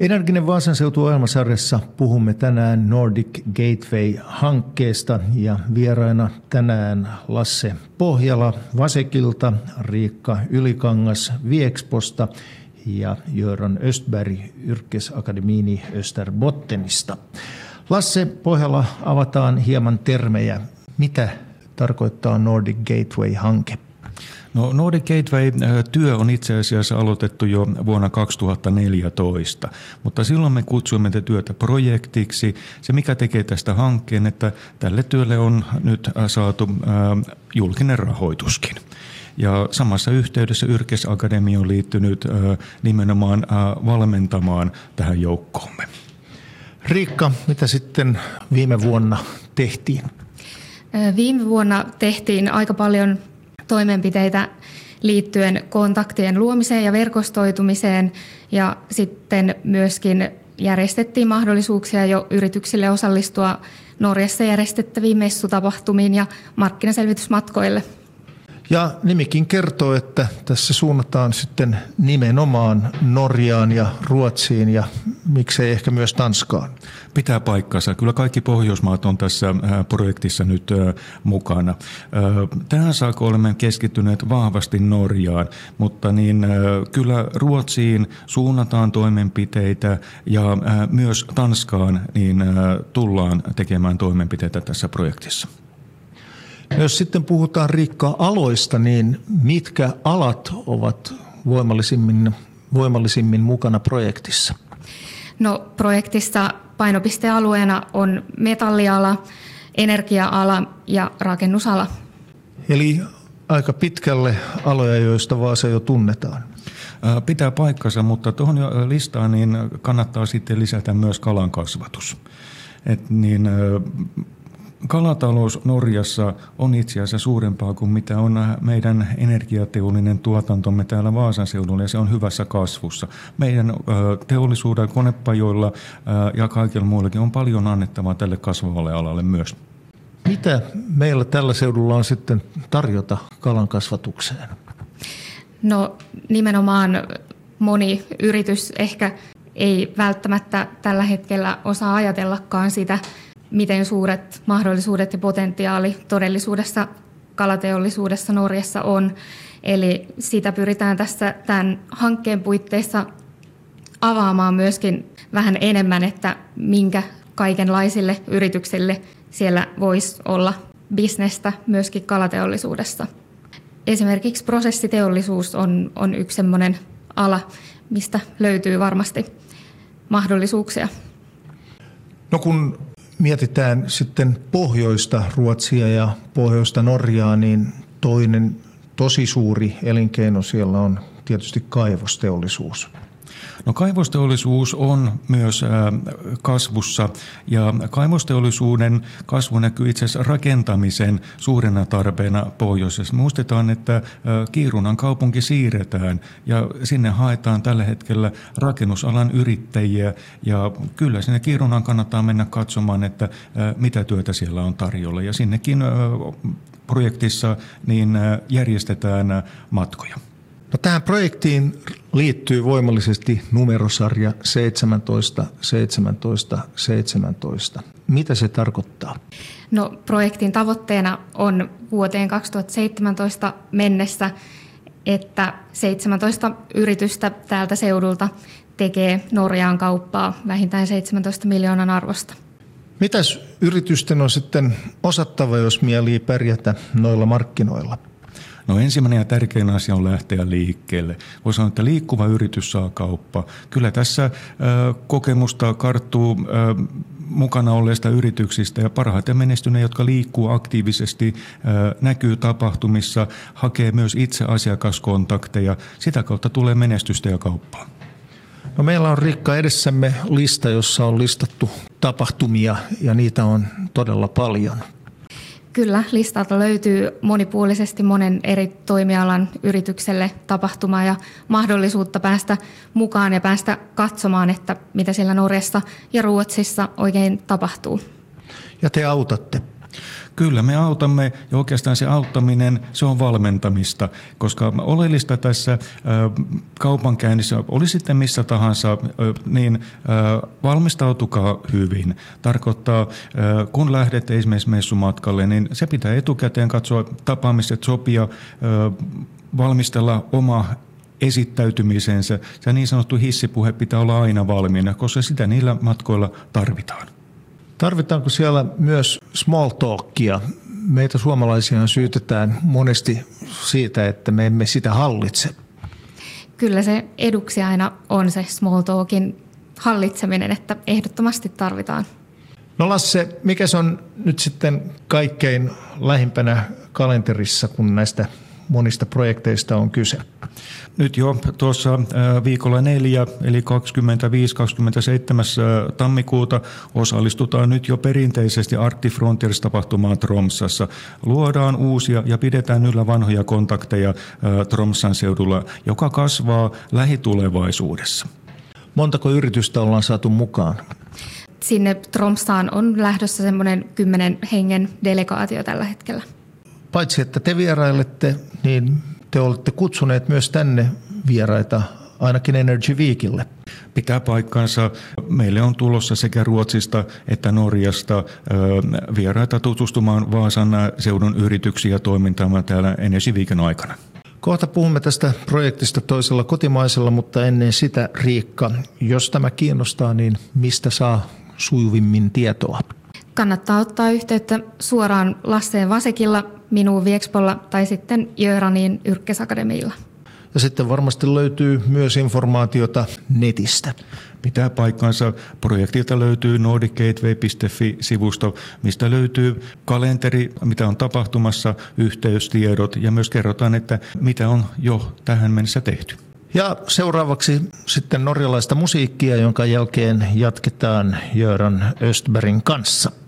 Energinen Vaasan seutu -ohjelmasarjassa puhumme tänään Nordic Gateway-hankkeesta ja vieraina tänään Lasse Pohjala Vasekilta, Riikka Ylikangas Viexposta ja Göran Östberg Yrkesakademiini Österbottenista. Lasse Pohjala, avataan hieman termejä. Mitä tarkoittaa Nordic Gateway-hanke? No, Nordic Gateway-työ on itse asiassa aloitettu jo vuonna 2014, mutta silloin me kutsuimme tätä työtä projektiksi. Se, mikä tekee tästä hankkeen, että tälle työlle on nyt saatu julkinen rahoituskin. Ja samassa yhteydessä Yrkesakademia on liittynyt nimenomaan valmentamaan tähän joukkoomme. Riikka, mitä sitten viime vuonna tehtiin? Viime vuonna tehtiin aika paljon toimenpiteitä liittyen kontaktien luomiseen ja verkostoitumiseen, ja sitten myöskin järjestettiin mahdollisuuksia jo yrityksille osallistua Norjassa järjestettäviin messutapahtumiin ja markkinaselvitysmatkoille. Ja nimikin kertoo, että tässä suunnataan sitten nimenomaan Norjaan ja Ruotsiin ja miksei ehkä myös Tanskaan. Pitää paikkansa. Kyllä kaikki Pohjoismaat on tässä projektissa nyt mukana. Tähän saakka olemme keskittyneet vahvasti Norjaan, mutta kyllä Ruotsiin suunnataan toimenpiteitä ja myös Tanskaan tullaan tekemään toimenpiteitä tässä projektissa. Jos sitten puhutaan, Riikka, aloista, niin mitkä alat ovat voimallisimmin mukana projektissa? No, projektissa painopistealueena on metalliala, energia-ala ja rakennusala. Eli aika pitkälle aloja, joista Vaasa jo tunnetaan. Pitää paikkansa, mutta tuohon listaan kannattaa sitten lisätä myös kalankasvatus. Kalatalous Norjassa on itse asiassa suurempaa kuin mitä on meidän energiateollinen tuotantomme täällä Vaasan seudulla, ja se on hyvässä kasvussa. Meidän teollisuuden konepajoilla ja kaikilla muillakin on paljon annettavaa tälle kasvavalle alalle myös. Mitä meillä tällä seudulla on sitten tarjota kalankasvatukseen? No, nimenomaan moni yritys ehkä ei välttämättä tällä hetkellä osaa ajatellakaan sitä, miten suuret mahdollisuudet ja potentiaali todellisuudessa kalateollisuudessa Norjassa on. Eli sitä pyritään tässä tämän hankkeen puitteissa avaamaan myöskin vähän enemmän, että minkä kaikenlaisille yrityksille siellä voisi olla bisnestä myöskin kalateollisuudessa. Esimerkiksi prosessiteollisuus on yksi sellainen ala, mistä löytyy varmasti mahdollisuuksia. No, kun mietitään sitten pohjoista Ruotsia ja pohjoista Norjaa, niin toinen tosi suuri elinkeino siellä on tietysti kaivosteollisuus. No, kaivosteollisuus on myös kasvussa, ja kaivosteollisuuden kasvu näkyy itse asiassa rakentamisen suurena tarpeena pohjoisessa. Muistetaan, että Kiirunan kaupunki siirretään ja sinne haetaan tällä hetkellä rakennusalan yrittäjiä, ja kyllä sinne Kiirunaan kannattaa mennä katsomaan, että mitä työtä siellä on tarjolla, ja sinnekin projektissa järjestetään matkoja. No, tähän projektiin liittyy voimallisesti numerosarja 17, 17, 17. Mitä se tarkoittaa? No, projektin tavoitteena on vuoteen 2017 mennessä, että 17 yritystä täältä seudulta tekee Norjaan kauppaa vähintään 17 miljoonan arvosta. Mitäs yritysten on sitten osattava, jos mielii pärjätä noilla markkinoilla? No, ensimmäinen ja tärkein asia on lähteä liikkeelle. Voi sanoa, että liikkuva yritys saa kauppaa. Kyllä tässä kokemusta karttuu mukana olleista yrityksistä, ja parhaiten menestyneet, jotka liikkuu aktiivisesti, näkyy tapahtumissa, hakee myös itse asiakaskontakteja. Sitä kautta tulee menestystä ja kauppaa. No, meillä on, Riikka, edessämme lista, jossa on listattu tapahtumia, ja niitä on todella paljon. Kyllä, listalta löytyy monipuolisesti monen eri toimialan yritykselle tapahtumaa ja mahdollisuutta päästä mukaan ja päästä katsomaan, että mitä siellä Norjassa ja Ruotsissa oikein tapahtuu. Ja te autatte. Kyllä, me autamme ja oikeastaan se auttaminen, se on valmentamista, koska oleellista tässä kaupankäynnissä, oli sitten missä tahansa, niin valmistautukaa hyvin. Tarkoittaa, kun lähdette esimerkiksi messumatkalle, niin se pitää etukäteen katsoa tapaamiset, sopia, valmistella oma esittäytymisensä. Se niin sanottu hissipuhe pitää olla aina valmiina, koska sitä niillä matkoilla tarvitaan. Tarvitaanko siellä myös small talkia? Meitä suomalaisia syytetään monesti siitä, että me emme sitä hallitse. Kyllä se eduksi aina on se small talkin hallitseminen, että ehdottomasti tarvitaan. No Lasse, mikä se on nyt sitten kaikkein lähimpänä kalenterissa, kun näistä monista projekteista on kyse? Nyt jo tuossa viikolla 4, eli 25-27 tammikuuta osallistutaan nyt jo perinteisesti Arctic Frontiers-tapahtumaan Tromssassa. Luodaan uusia ja pidetään yllä vanhoja kontakteja Tromssan seudulla, joka kasvaa lähitulevaisuudessa. Montako yritystä ollaan saatu mukaan? Sinne Tromssaan on lähdössä semmoinen 10 hengen delegaatio tällä hetkellä. Paitsi että te vierailette, niin te olette kutsuneet myös tänne vieraita ainakin Energy Weekille. Pitää paikkansa. Meille on tulossa sekä Ruotsista että Norjasta vieraita tutustumaan Vaasan seudun yrityksiä ja toimintaan täällä Energy Weekin aikana. Kohta puhumme tästä projektista toisella kotimaisella, mutta ennen sitä Riikka, jos tämä kiinnostaa, niin mistä saa sujuvimmin tietoa? Kannattaa ottaa yhteyttä suoraan Lasseen Vasekilla, minuun Viexpolla tai sitten Jöranin Yrkkesakademiilla. Ja sitten varmasti löytyy myös informaatiota netistä. Pitää paikkansa. Projektilta löytyy nordicgateway.fi-sivusto, mistä löytyy kalenteri, mitä on tapahtumassa, yhteystiedot ja myös kerrotaan, että mitä on jo tähän mennessä tehty. Ja seuraavaksi sitten norjalaista musiikkia, jonka jälkeen jatketaan Göran Östbergin kanssa.